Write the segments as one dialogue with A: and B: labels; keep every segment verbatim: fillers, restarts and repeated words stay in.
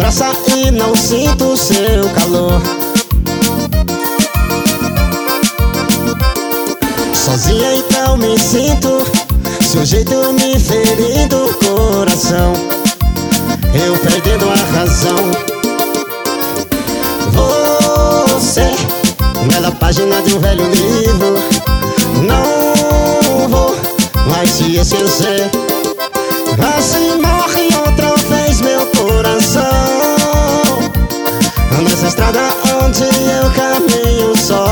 A: pra sair, não sinto o seu calor. Sozinha então me sinto, seu jeito me ferindo o coração, eu perdendo a razão. Você, bela página de um velho livro, não vou mais te esquecer. Assim morre outra vez meu coração, nessa estrada onde eu caminho só.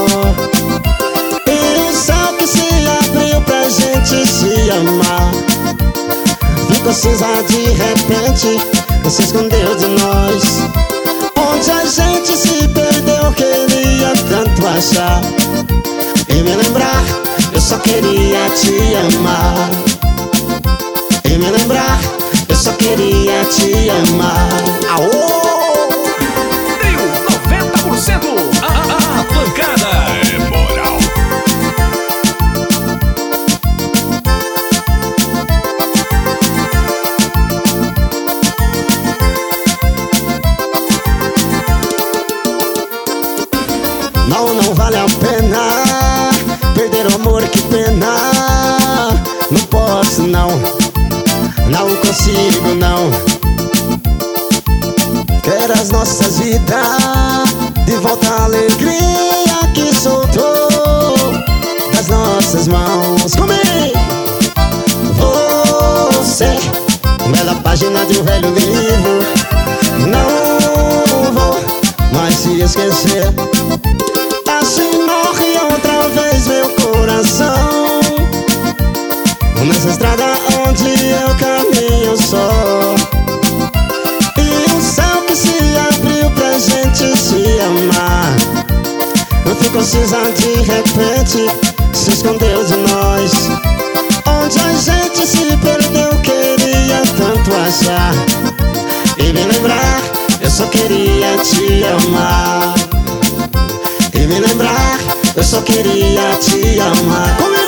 A: E o céu que se abriu pra gente se amar ficou cinza de repente, se escondeu de nós. Onde a gente se perdeu, queria tanto achar e me lembrar, eu só queria te amar. E me lembrar, eu só queria te amar.
B: Aô! Trio noventa por cento, a, a, a pancada é moral.
A: Não, não vale a pena perder o amor, que pena. Não posso não, não consigo não. Quero as nossas vidas de volta, a alegria que soltou das nossas mãos. Comigo! Você, bela página de um velho livro, não vou mais te esquecer. Assim morre outra vez meu coração, nessa estrada onde eu caminho só. E o céu que se abriu pra gente se amar ficou cinza de repente, se escondeu de nós. Onde a gente se perdeu, queria tanto achar e me lembrar, eu só queria te amar. E me lembrar, eu só queria te amar. Comigo!